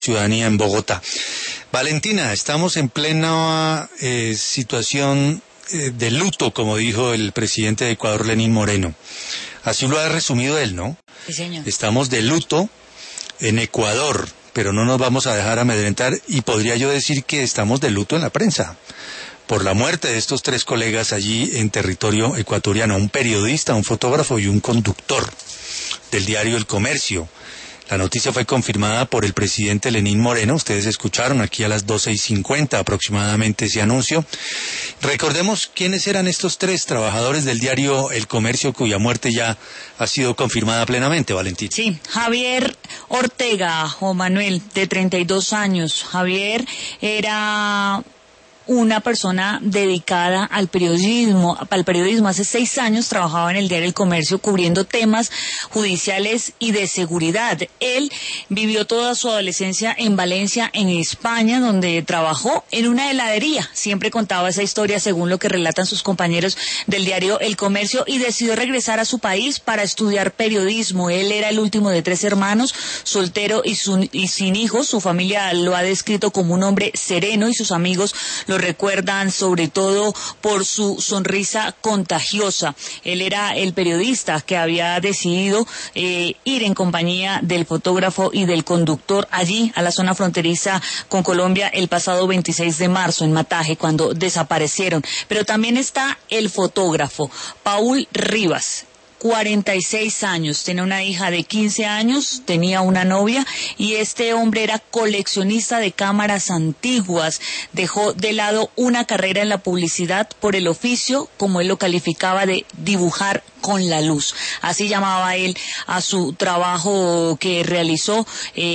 ciudadanía en Bogotá. Valentina, estamos en plena situación de luto, como dijo el presidente de Ecuador, Lenín Moreno. Así lo ha resumido él, ¿no? Sí, señor. Estamos de luto en Ecuador, pero no nos vamos a dejar amedrentar, y podría yo decir que estamos de luto en la prensa por la muerte de estos 3 colegas allí en territorio ecuatoriano, un periodista, un fotógrafo y un conductor del diario El Comercio. La noticia fue confirmada por el presidente Lenín Moreno. Ustedes escucharon aquí a las 12:50 aproximadamente ese anuncio. Recordemos quiénes eran estos 3 trabajadores del diario El Comercio cuya muerte ya ha sido confirmada plenamente, Valentín. Sí, Javier Ortega, Juan Manuel, de 32 años. Javier era una persona dedicada al periodismo. Hace 6 años trabajaba en el diario El Comercio cubriendo temas judiciales y de seguridad. Él vivió toda su adolescencia en Valencia, en España, donde trabajó en una heladería. Siempre contaba esa historia según lo que relatan sus compañeros del diario El Comercio, y decidió regresar a su país para estudiar periodismo. Él era el último de 3 hermanos, soltero y sin hijos. Su familia lo ha descrito como un hombre sereno, y sus amigos lo recuerdan sobre todo por su sonrisa contagiosa. Él era el periodista que había decidido ir en compañía del fotógrafo y del conductor allí a la zona fronteriza con Colombia el pasado 26 de marzo en Mataje, cuando desaparecieron. Pero también está el fotógrafo Paul Rivas, 46 años, tenía una hija de 15 años, tenía una novia, y este hombre era coleccionista de cámaras antiguas. Dejó de lado una carrera en la publicidad por el oficio, como él lo calificaba, de dibujar con la luz. Así llamaba él a su trabajo que realizó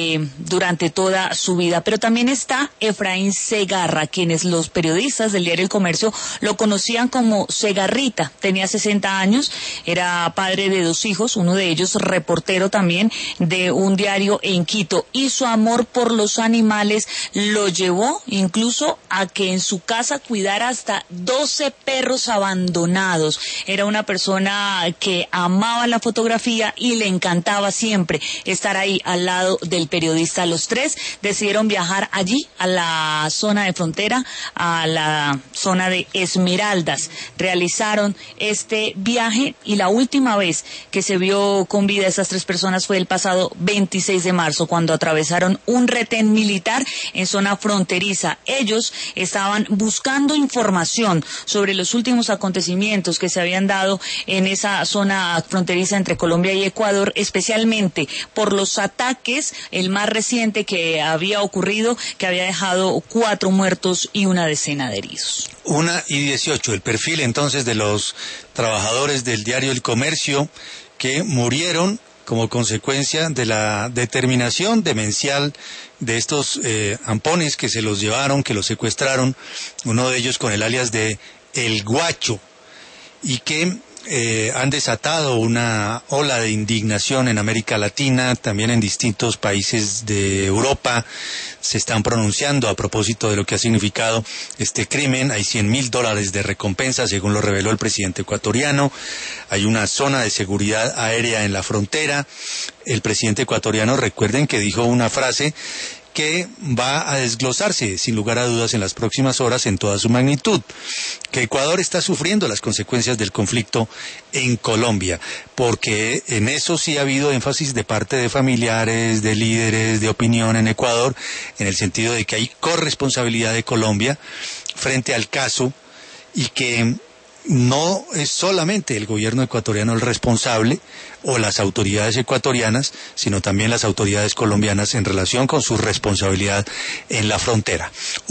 durante toda su vida. Pero también está Efraín Segarra, quienes los periodistas del diario El Comercio lo conocían como Segarrita. Tenía 60 años, era padre de 2 hijos, uno de ellos reportero también de un diario en Quito, y su amor por los animales lo llevó incluso a que en su casa cuidara hasta 12 perros abandonados. Era una persona que amaba la fotografía y le encantaba siempre estar ahí al lado del periodista. Los 3 decidieron viajar allí a la zona de frontera, a la zona de Esmeraldas. Realizaron este viaje, y la última vez que se vio con vida a esas 3 personas fue el pasado 26 de marzo, cuando atravesaron un retén militar en zona fronteriza. Ellos estaban buscando información sobre los últimos acontecimientos que se habían dado en esa zona fronteriza entre Colombia y Ecuador, especialmente por los ataques, el más reciente que había ocurrido, que había dejado 4 muertos y una decena de heridos. 1:18, el perfil entonces de los trabajadores del diario El Comercio que murieron como consecuencia de la determinación demencial de estos ampones que se los llevaron, que los secuestraron, uno de ellos con el alias de El Guacho, y que han desatado una ola de indignación en América Latina, también en distintos países de Europa. Se están pronunciando a propósito de lo que ha significado este crimen. Hay $100,000 de recompensa, según lo reveló el presidente ecuatoriano. Hay una zona de seguridad aérea en la frontera. El presidente ecuatoriano, recuerden que dijo una frase que va a desglosarse sin lugar a dudas en las próximas horas en toda su magnitud, que Ecuador está sufriendo las consecuencias del conflicto en Colombia, porque en eso sí ha habido énfasis de parte de familiares, de líderes de opinión en Ecuador, en el sentido de que hay corresponsabilidad de Colombia frente al caso, y que no es solamente el gobierno ecuatoriano el responsable o las autoridades ecuatorianas, sino también las autoridades colombianas en relación con su responsabilidad en la frontera.